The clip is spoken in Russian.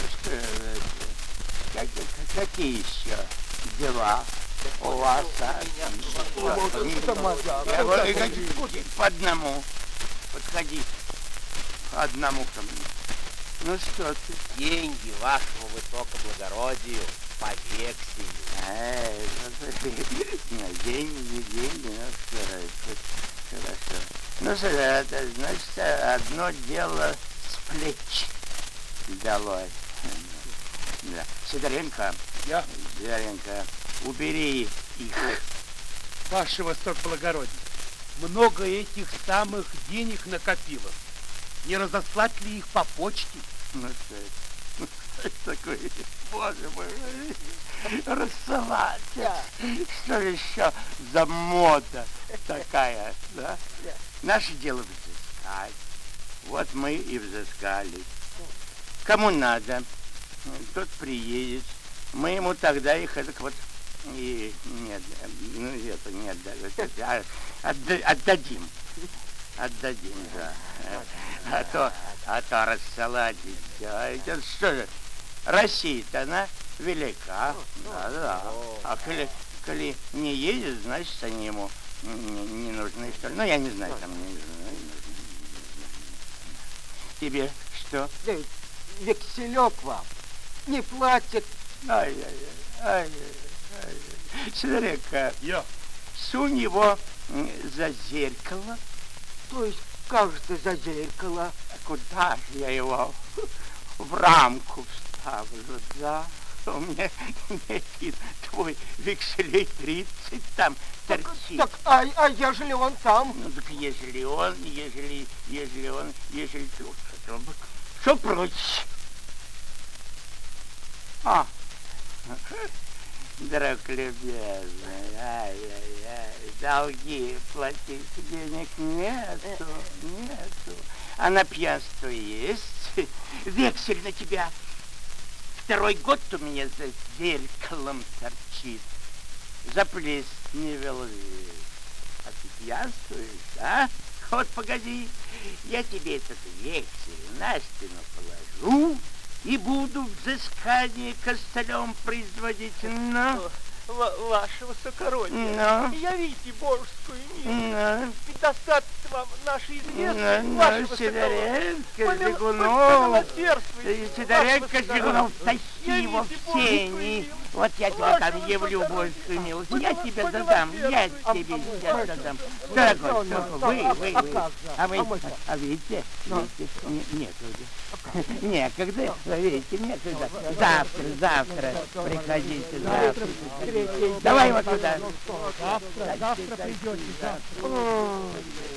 Что, какие еще дела у вас? По одному. Подходи. По одному ко мне. Ну что ты? Деньги вашему высокоблагородию по векселю. Деньги, ну хорошо. Ну что, это значит, одно дело с плеч долой. Да. Сидоренко. Я? Сидоренко, убери их. Ваше высокоблагородие, много этих самых денег накопилось. Не разослать ли их по почте? Ну что это такое? Боже мой, рассылать. Что еще за мода такая, да? Наше дело взыскать. Вот мы и взыскали. Кому надо, тот приедет. Мы ему тогда их это вот и нет, ну это нет, отдадим. Отдадим, да. А то рассылать и все. Это что же, Россия-то она велика. Да. А коли не едет, значит, они ему не нужны, что ли. Ну, я не знаю, там не нужны. Тебе что? Векселек вам не платит. Ай. Сидоренко, Я. сунь его за зеркало. То есть, как же ты за зеркало? Куда же я его в рамку вставлю, да? У меня твой векселей 30 там торчит. Так, а ежели он там? Ну, так ежели что прочь? Друг любезный, долги платить денег нету. А на пьянство есть. Вексель на тебя второй год у меня за зеркалом торчит. Заплесневел весь. А ты пьянствуешь, а? Вот погоди, я тебе этот вексель на спину положу и буду взыскание костылем производить. Ну? Ваше высокородие, я видите божескую милость. Ведь достаточно вам нашей известности, ваше высокородие. Сидоренко Жигунов, тащи его в сени. Вот я тебе там явлю божескую милость. Я тебе задам, я тебе сейчас задам. Дорогой, вы, видите, некогда, видите, некогда. Завтра приходите, завтра. Давай вот туда. Завтра придете, завтра.